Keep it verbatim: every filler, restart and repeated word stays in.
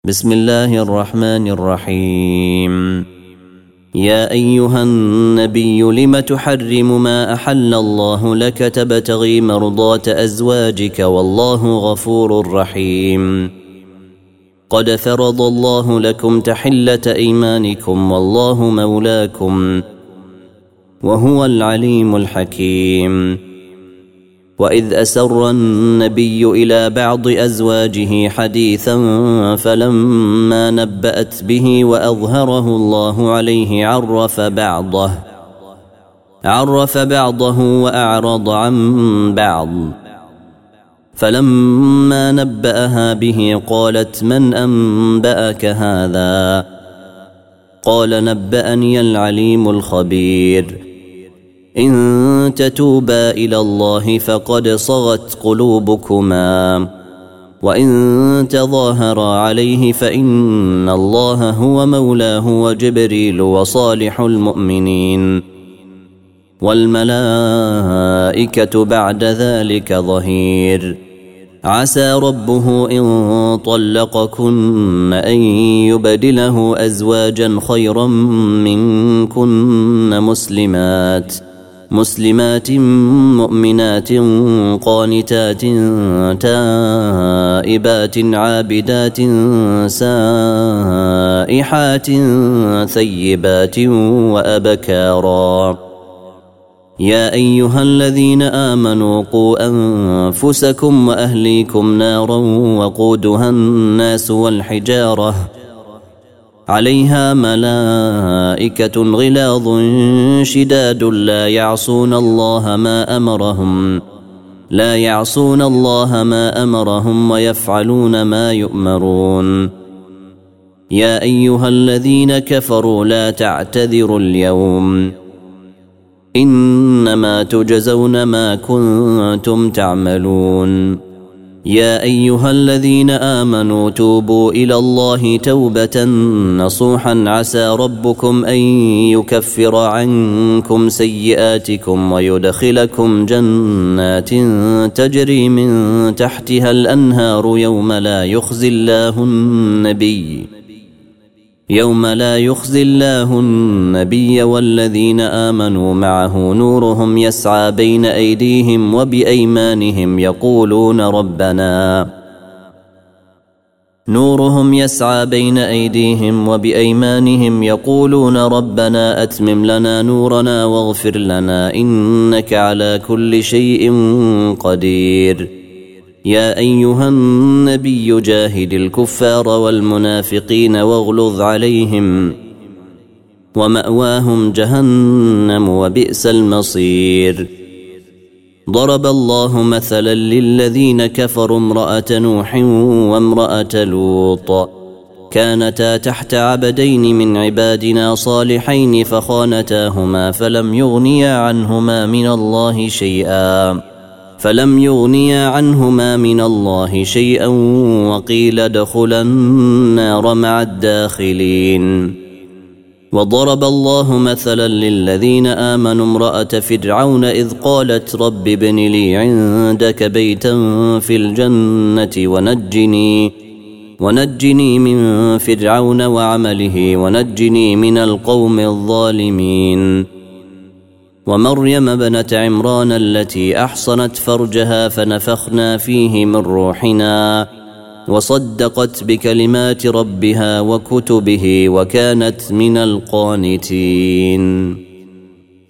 بسم الله الرحمن الرحيم. يا أيها النبي لم تحرم ما أحل الله لك تبتغي مرضات أزواجك والله غفور رحيم. قد فرض الله لكم تحلة أيمانكم والله مولاكم وهو العليم الحكيم. وإذ أسر النبي إلى بعض أزواجه حديثا فلما نبأت به وأظهره الله عليه عرف بعضه عرف بعضه وأعرض عن بعض. فلما نبأها به قالت من أنبأك هذا؟ قال نبأني العليم الخبير. إن تتوبا إلى الله فقد صغت قلوبكما وإن تظاهرا عليه فإن الله هو مولاه وجبريل وصالح المؤمنين والملائكة بعد ذلك ظهير. عسى ربه إن طلقكن أن يبدله أزواجا خيرا منكن مسلمات مسلمات مؤمنات قانتات تائبات عابدات سائحات ثيبات وأبكارا. يا أيها الذين آمنوا قوا أنفسكم وأهليكم نارا وقودها الناس والحجارة عليها ملائكة غلاظ شداد لا يعصون الله ما أمرهم لا يعصون الله ما أمرهم ويفعلون ما يؤمرون. يا أيها الذين كفروا لا تعتذروا اليوم إنما تجزون ما كنتم تعملون. يا أيها الذين آمنوا توبوا إلى الله توبة نصوحا عسى ربكم أن يكفر عنكم سيئاتكم ويدخلكم جنات تجري من تحتها الأنهار يوم لا يخزي الله النبي يوم لا يخزي الله النبي والذين آمنوا معه نورهم يسعى بين أيديهم وبأيمانهم يقولون ربنا نورهم يسعى بين أيديهم وبأيمانهم يقولون ربنا أتمم لنا نورنا واغفر لنا إنك على كل شيء قدير. يا أيها النبي جاهد الكفار والمنافقين واغلظ عليهم ومأواهم جهنم وبئس المصير. ضرب الله مثلا للذين كفروا امرأة نوح وامرأة لوط كانتا تحت عبدين من عبادنا صالحين فخانتاهما فلم يغنيا عنهما من الله شيئا فلم يغنيا عنهما من الله شيئا وقيل ادخلا النار مع الداخلين. وضرب الله مثلا للذين آمنوا امرأة فرعون إذ قالت رب ابن لي عندك بيتا في الجنة ونجني ونجني من فرعون وعمله ونجني من القوم الظالمين. ومريم ابنة عمران التي أحصنت فرجها فنفخنا فيه من روحنا وصدقت بكلمات ربها وكتبه وكانت من القانتين.